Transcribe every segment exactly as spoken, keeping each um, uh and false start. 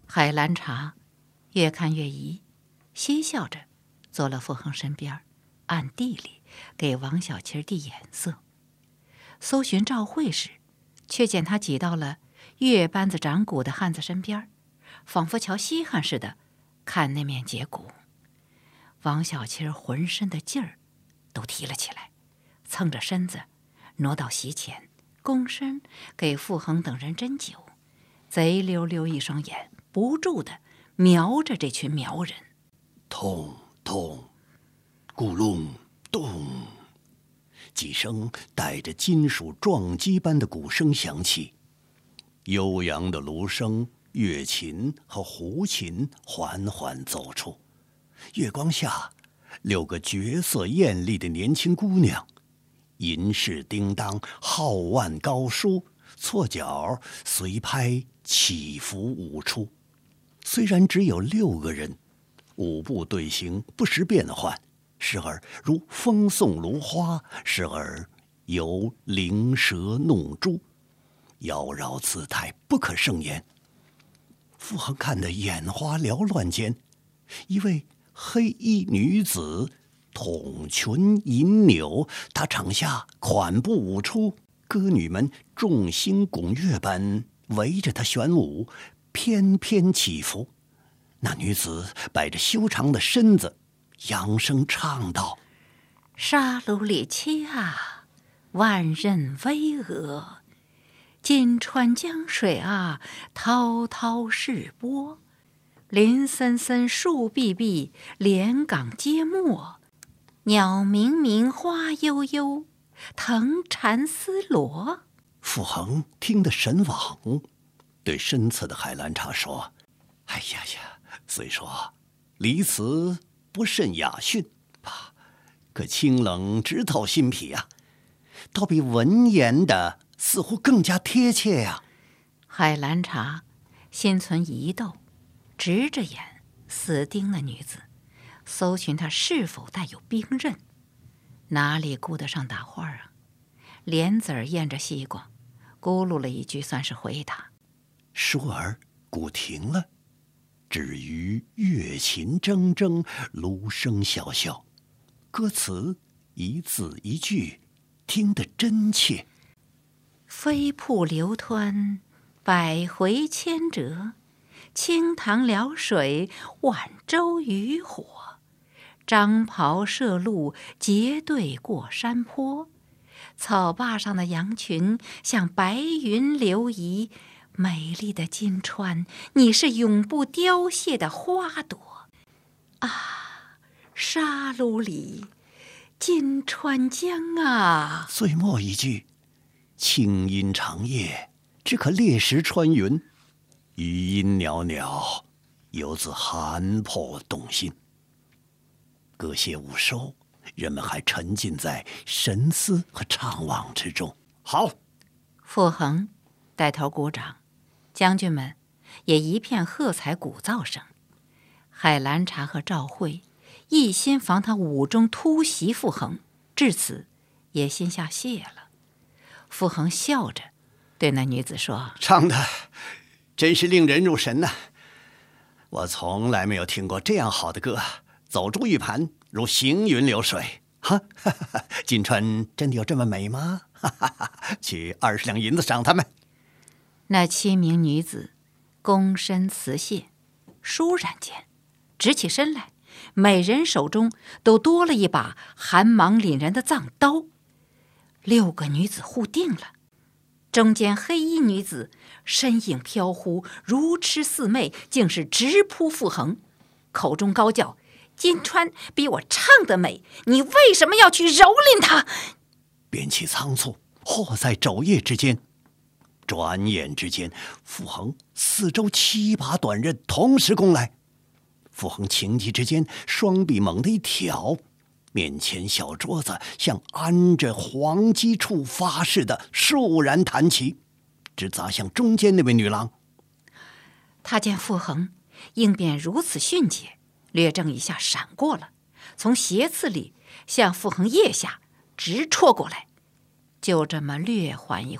海兰察越看越疑，嬉笑着坐了傅恒身边，暗地里给王小七递眼色。搜寻赵慧时，却见他挤到了月班子长骨的汉子身边，仿佛瞧稀罕似的看那面节骨。王小七浑身的劲儿都提了起来，蹭着身子挪到席前，躬身给傅恒等人斟酒，贼溜溜一双眼不住地瞄着这群苗人。 咚咚，咕隆咚，几声带着金属撞击般的鼓声响起，悠扬的芦笙、乐琴和胡琴缓缓奏出。月光下，六个绝色艳丽的年轻姑娘，银饰叮当，皓腕高舒，错脚随拍，起伏舞出。虽然只有六个人，舞步队形不时变换，时而如风送芦花，时而犹灵蛇弄珠，妖娆姿态不可胜言。傅恒看得眼花缭乱间，一位黑衣女子筒裙银纽，她场下款步舞出，歌女们众星拱月般围着她旋舞，翩翩起伏。那女子摆着修长的身子，扬声唱道： 沙卢里切啊，万仞巍峨，金川江水啊，滔滔势波，林森森树碧碧，连岗皆没，鸟鸣鸣花悠悠，藤缠丝罗。 傅恒听得神往，对身侧的海兰察说：哎呀呀，虽说离词不甚雅驯吧，可清冷直透心脾呀、啊，倒比文言的似乎更加贴切呀、啊。 海兰察心存疑窦，直着眼死盯那女子，搜寻她是否带有兵刃，哪里顾得上打话啊？莲子儿咽着西瓜，咕噜了一句，算是回答。 说而鼓停了，至于乐琴铮铮，芦笙萧萧，歌词一字一句，听得真切。 飞瀑流湍，百回千折，清塘潦水，晚舟渔火，张袍射鹿，结队过山坡，草坝上的羊群像白云流移，美丽的金川，你是永不凋谢的花朵啊！沙卢里，金川江啊！ 最末一句，清音长夜，只可裂石穿云，余音袅袅，犹自寒魄动心。歌谢午收，人们还沉浸在神思和怅惘之中。好， 傅恒带头鼓掌，将军们也一片喝彩鼓噪声。海兰察和赵慧一心防他武中突袭傅恒，至此也心下谢了。傅恒笑着对那女子说： 唱的真是令人入神呐、啊！我从来没有听过这样好的歌，走珠玉盘，如行云流水。哈，哈哈，金川真的有这么美吗？哈哈哈，取二十两银子赏他们。 那七名女子躬身辞谢，倏然间直起身来，每人手中都多了一把寒芒凛然的藏刀。六个女子互定了，中间黑衣女子身影飘忽，如痴似魅，竟是直扑傅恒，口中高叫：金川比我唱得美，你为什么要去蹂躏她？ 变其仓促，或在昼夜之间。转眼之间，傅恒四周七把短刃同时攻来。傅恒情急之间，双臂猛地一挑，面前小桌子像安着黄鸡触发似的倏然弹起，直砸向中间那位女郎。 他见傅恒应变如此迅捷，略正一下闪过了，从斜刺里向傅恒腋下直戳过来。就这么略缓一缓，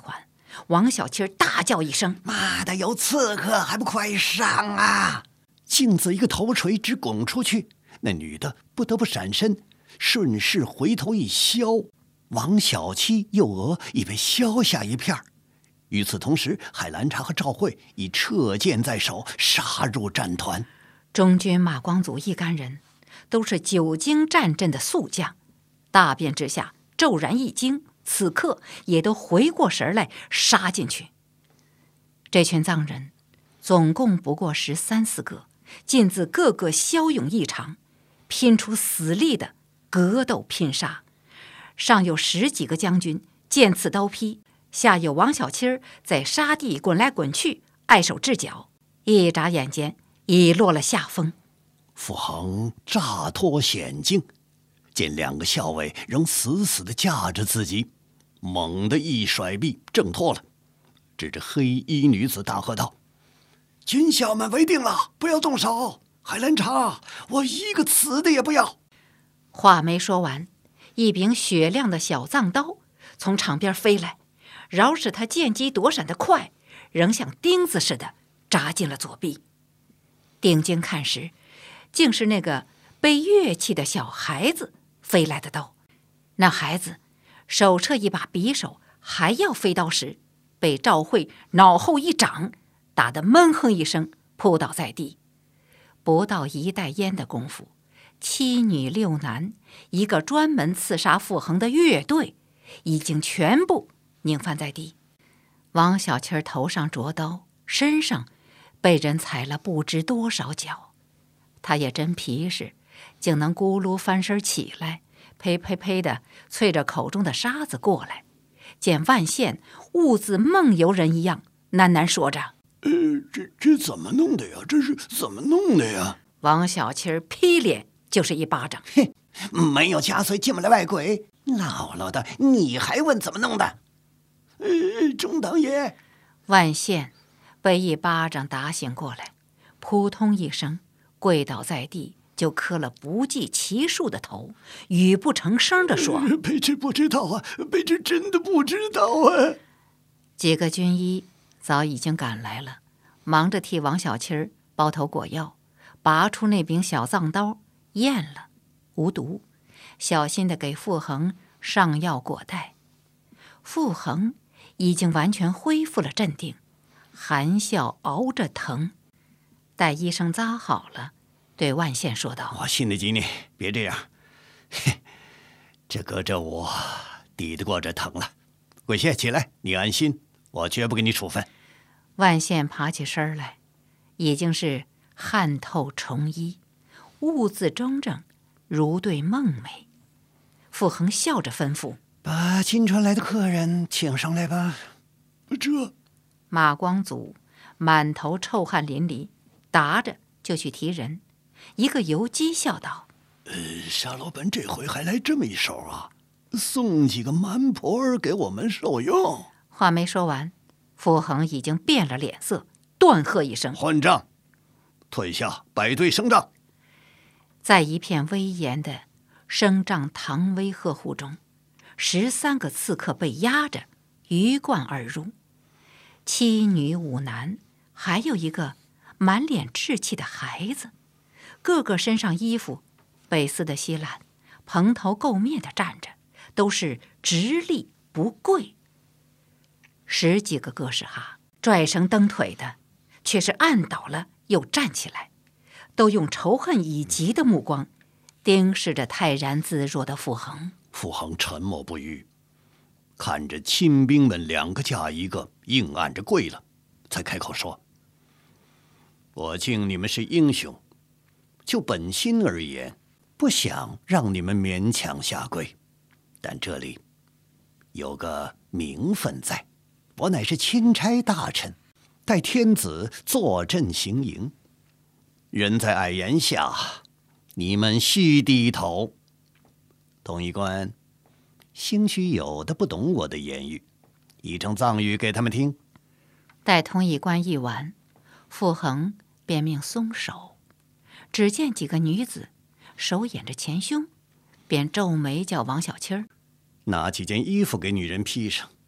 王小七大叫一声：“ 妈的，有刺客，还不快上啊！”镜子一个头锤直拱出去，那女的不得不闪身，顺势回头一削，王小七右额已被削下一片。与此同时，海兰察和赵慧已掣剑在手，杀入战团。 中军马光祖一干人都是久经战阵的宿将，大便之下骤然一惊，此刻也都回过神来杀进去。这群藏人总共不过十三四个，尽自个个骁勇异常，拼出死力的格斗拼杀。上有十几个将军剑刺刀劈，下有王小七在沙地滚来滚去，碍手制脚，一眨眼间已落了下风。 傅恒乍脱险境，见两个校尉仍死死地架着自己，猛地一甩臂挣脱了，指着黑衣女子大喝道：“军校们为定了，不要动手！海兰察，我一个死的也不要！” 话没说完，一柄雪亮的小藏刀从场边飞来，饶使他见机躲闪得快，仍像钉子似的扎进了左臂。定睛看时，竟是那个背乐器的小孩子飞来的刀。那孩子手掣一把匕首，还要飞刀时，被赵慧脑后一掌打得闷哼一声，扑倒在地。不到一袋烟的功夫，七女六男一个专门刺杀傅恒的乐队已经全部拧翻在地。王小七头上着刀，身上被人踩了不知多少脚，他也真皮实，竟能咕噜翻身起来，呸呸呸的啐着口中的沙子过来。见万县兀自梦游人一样，喃喃说着：“ 呃，这这怎么弄的呀？这是怎么弄的呀？” 王小七劈脸就是一巴掌：“ 嘿，没有家岁进不来外鬼，姥姥的，你还问怎么弄的？”呃，钟当爷， 万县被一巴掌打醒过来，扑通一声跪倒在地，就磕了不计其数的头，语不成声地说：“ 卑职不知道啊，卑职真的不知道啊。” 几个军医早已经赶来了，忙着替王小七包头裹药，拔出那柄小藏刀，验了无毒，小心地给傅恒上药裹带。傅恒已经完全恢复了镇定，含笑熬着疼。待医生扎好了，对万县说道：“ 我信得起你，别这样。嘿，这搁着我抵得过这疼了。桂谢，起来，你安心，我绝不给你处分。” 万县爬起身来，已经是汗透重衣，兀自怔怔，如对梦寐。傅恒笑着吩咐：“ 把金川来的客人请上来吧。”这马光祖满头臭汗淋漓，答着就去提人。一个游击笑道：“ 呃，沙老板这回还来这么一手啊，送几个蛮婆儿给我们受用。” 话没说完，傅恒已经变了脸色，断喝一声：“ 换帐！退下，摆队升帐！” 在一片威严的升帐唐威呵护中，十三个刺客被压着鱼贯而入，七女五男，还有一个满脸稚气的孩子，个个身上衣服被撕得稀烂，蓬头垢面地站着，都是直立不跪。十几个各式哈拽绳蹬腿的，却是按倒了又站起来，都用仇恨以及的目光盯视着泰然自若的傅恒。 傅恒沉默不语，看着亲兵们两个架一个硬按着跪了，才开口说：“我敬你们是英雄，就本心而言，不想让你们勉强下跪，但这里有个名分在，我乃是钦差大臣，代天子坐镇行营，人在矮檐下，你们须低头。统一官，兴许有的不懂我的言语，译成藏语给他们听。” 待通译官一完，傅恒便命松手，只见几个女子手掩着前胸，便皱眉叫王小七儿拿几件衣服给女人披上，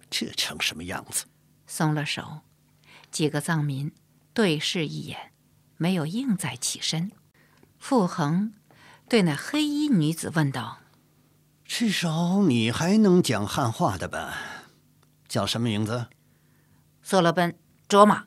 这成什么样子？ 松了手，几个藏民对视一眼，没有硬再起身。傅恒对那黑衣女子问道：“ 至少你还能讲汉话的吧？叫什么名字？”“ 色勒奔卓玛。”“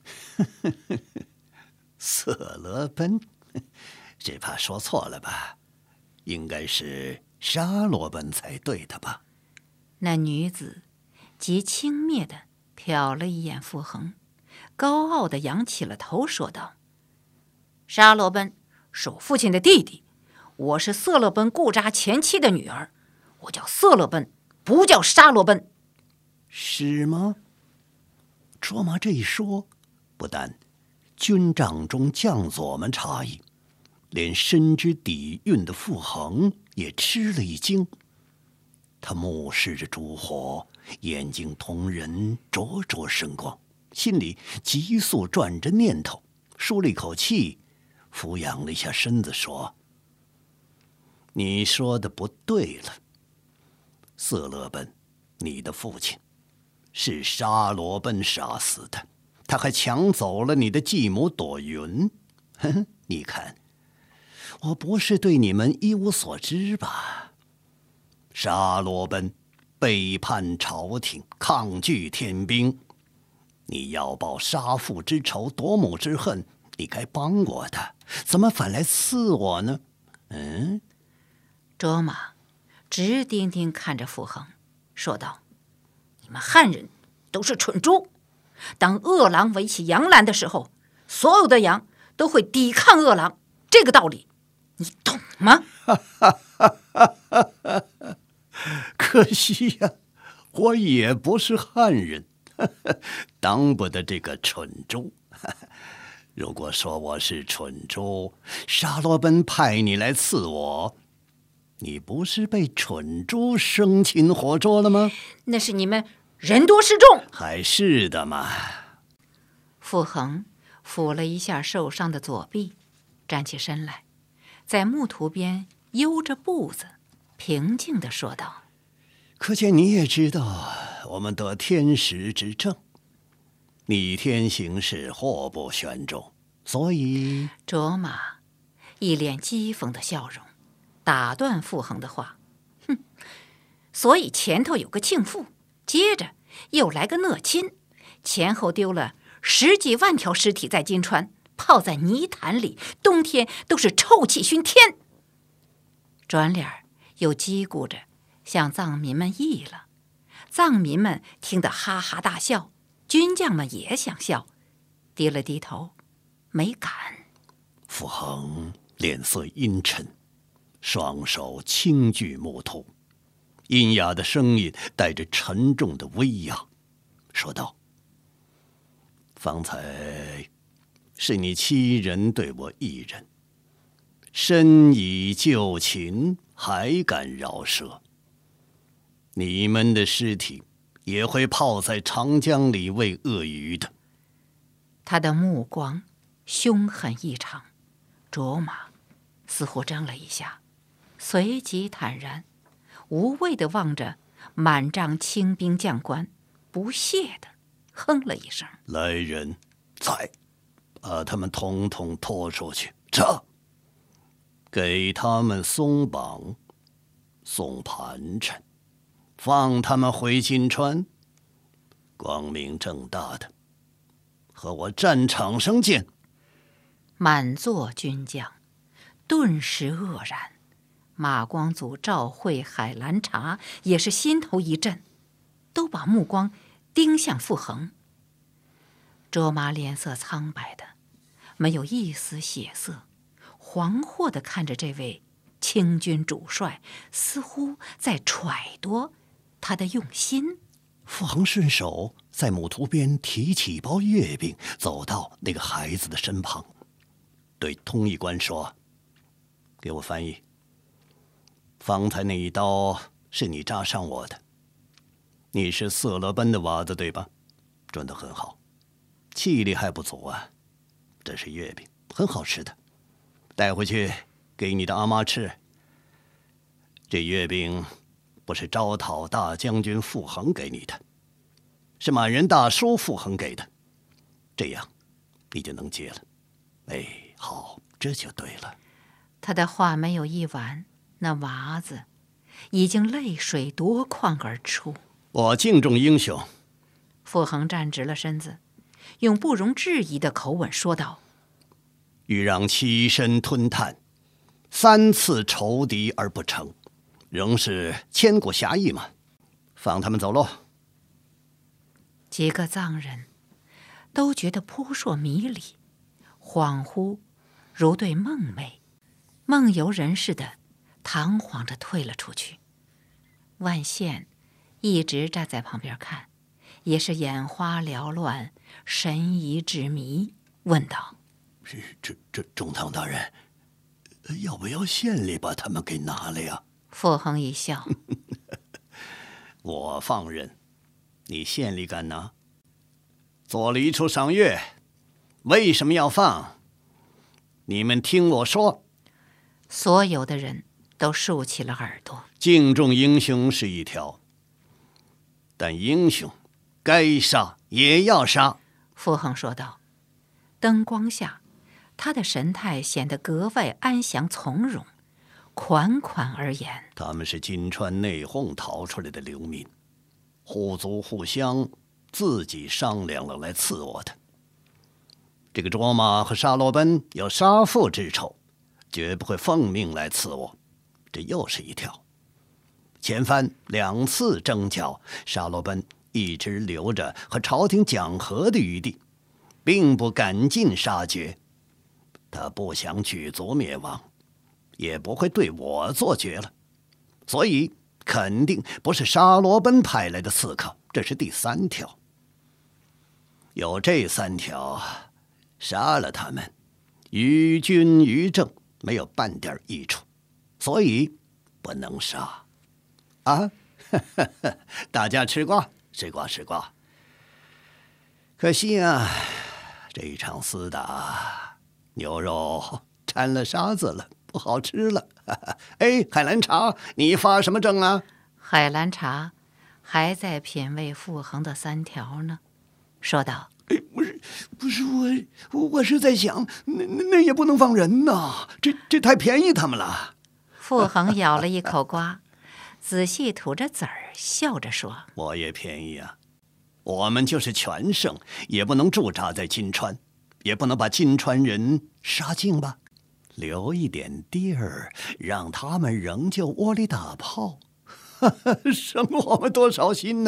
色勒奔，只怕说错了吧？应该是沙罗奔才对的吧？” 那女子极轻蔑地瞟了一眼傅恒，高傲地扬起了头，说道：“沙罗奔是我父亲的弟弟，我是色勒奔固扎前妻的女儿，我叫色勒奔，不叫沙罗奔。”“ 是吗？”卓玛这一说，不但军帐中将佐们诧异，连深知底蕴的傅恒也吃了一惊。他目视着烛火，眼睛瞳仁，灼灼生光，心里急速转着念头，舒了一口气，俯仰了一下身子，说：“你说的不对了，色勒奔，你的父亲是沙罗奔杀死的，他还抢走了你的继母朵云。哼，你看，我不是对你们一无所知吧？沙罗奔背叛朝廷，抗拒天兵，你要报杀父之仇，夺母之恨，你该帮我的，怎么反来刺我呢？”嗯， 卓玛直盯盯看着傅恒，说道：“你们汉人都是蠢猪。当饿狼围起羊栏的时候，所有的羊都会抵抗饿狼，这个道理你懂吗？” 可惜呀、啊，我也不是汉人，当不得这个蠢猪。如果说我是蠢猪，沙罗奔派你来刺我，你不是被蠢猪生擒活捉了吗？ 那是你们人多势众。 还是的嘛。 傅恒抚了一下受伤的左臂，站起身来，在木图边悠着步子，平静地说道：“ 可见你也知道，我们得天时之正，逆天行事，祸不旋众，所以……” 卓玛一脸讥讽的笑容，打断傅恒的话：“哼，所以前头有个庆父，接着又来个讷亲，前后丢了十几万条尸体在金川，泡在泥潭里，冬天都是臭气熏天。”转脸又叽咕着向藏民们议了，藏民们听得哈哈大笑，军将们也想笑，低了低头，没敢。 傅恒脸色阴沉，双手轻举木头，阴哑的声音带着沉重的威压，说道：“方才是你七人对我一人，身已就擒，还敢饶舌？你们的尸体也会泡在长江里喂鳄鱼的。” 他的目光凶狠异常，卓玛似乎怔了一下，随即坦然无畏地望着满帐清兵将官，不屑地哼了一声：“ 来人，再把他们统统拖出去，这给他们松绑，送盘缠，放他们回金川，光明正大的和我战场上见。” 满座军将顿时愕然，马光祖、赵惠、海兰察也是心头一震，都把目光盯向傅恒。卓玛脸色苍白的，没有一丝血色，惶惑地看着这位清军主帅，似乎在揣度他的用心。 傅恒顺手在木图边提起一包月饼，走到那个孩子的身旁，对通译官说：“给我翻译。方才那一刀是你扎伤我的，你是色勒奔的娃子对吧？准得很好，气力还不足啊。这是月饼，很好吃的，带回去给你的阿妈吃。这月饼不是招讨大将军傅恒给你的， 是满人大叔傅恒给的，这样你就能接了。哎，好，这就对了。 他的话没有一完，那娃子已经泪水夺眶而出。 我敬重英雄。 傅恒站直了身子，用不容置疑的口吻说道： 欲让栖身吞炭，三次仇敌而不成，仍是千古侠义嘛。放他们走喽。 几个藏人都觉得扑朔迷离，恍惚如对梦寐，梦游人似的堂皇着退了出去。万宪一直站在旁边看，也是眼花缭乱，神疑之迷，问道： 这这这中堂大人，要不要县里把他们给拿了呀？ 傅恒一笑： 我放任，你县里敢拿？做了一出赏月，为什么要放？你们听我说。 所有的人都竖起了耳朵。 敬重英雄是一条，但英雄该杀也要杀。 傅恒说道。灯光下，他的神态显得格外安详从容，款款而言： 他们是金川内讧逃出来的流民，互族互相自己商量了来刺我的。这个卓玛和沙罗奔有杀父之仇，绝不会奉命来刺我。这又是一条。前番两次争角，沙罗奔一直留着和朝廷讲和的余地，并不赶尽杀绝。他不想举族灭亡，也不会对我做绝了，所以肯定不是沙罗奔派来的刺客。这是第三条。有这三条，杀了他们，于君于政没有半点益处，所以不能杀。啊，大家吃瓜，吃瓜，吃瓜。可惜啊，这一场厮打，牛肉掺了沙子了，不好吃了。哎，海兰察，你发什么怔啊？ 海兰察还在品味傅恒的三条呢，说道： 哎，不是，不是我，我是在想，那那那也不能放人呐，这这太便宜他们了。 傅恒咬了一口瓜，仔细吐着籽儿，笑着说： 我也便宜啊，我们就是全胜，也不能驻扎在金川，也不能把金川人杀尽吧，留一点地儿，让他们仍旧窝里打炮，省我们多少心呢？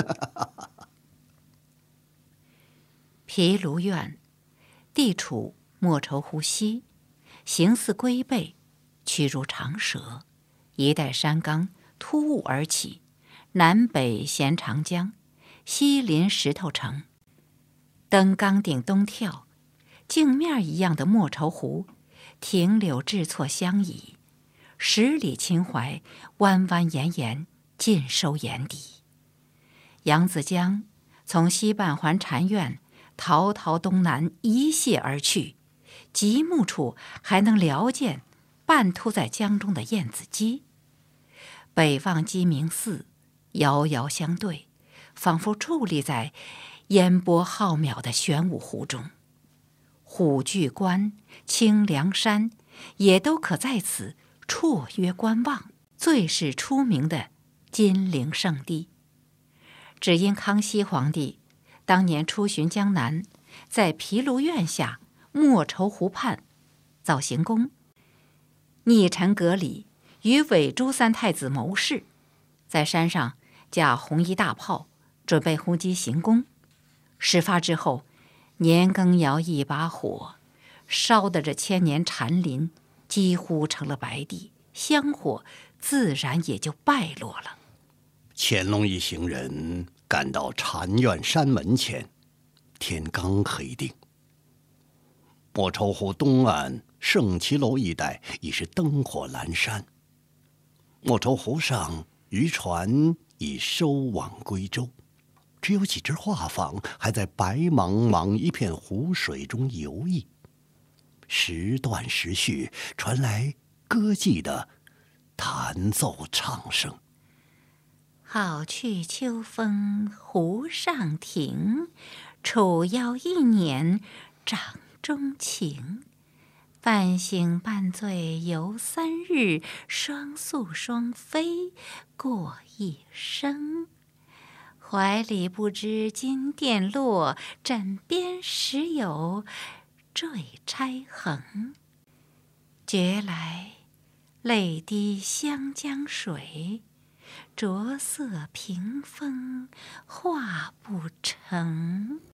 毗卢院地处莫愁湖西，形似龟背，曲如长蛇，一带山冈突兀而起，南北衔长江，西临石头城。登冈顶东眺，镜面一样的莫愁湖，亭柳峙错相宜，十里秦淮弯弯延延，尽收眼底。扬子江从西半环禅院滔滔东南一泻而去，极目处还能辽见半突在江中的燕子矶。北望鸡鸣寺，遥遥相对，仿佛矗立在烟波浩渺的玄武湖中。虎踞关、清凉山也都可在此绰约观望，最是出名的金陵圣地。只因康熙皇帝当年出巡江南，在毗卢院下莫愁湖畔造行宫，逆臣阁里与韦珠三太子谋事，在山上架红衣大炮，准备轰击行宫。事发之后，年羹尧一把火，烧得这千年禅林几乎成了白地，香火自然也就败落了。 乾隆一行人赶到禅院山门前，天刚黑定。莫愁湖东岸圣骑楼一带已是灯火阑珊，莫愁湖上渔船已收网归舟，只有几只画舫还在白茫茫一片湖水中游弋，时断时续，传来歌妓的弹奏唱声。 好去秋风湖上亭，楚腰一捻掌中情。半醒半醉犹三日，双宿双飞过一生。怀里不知金钿落，枕边时有坠钗痕。觉来泪滴湘江水，着色屏风画不成。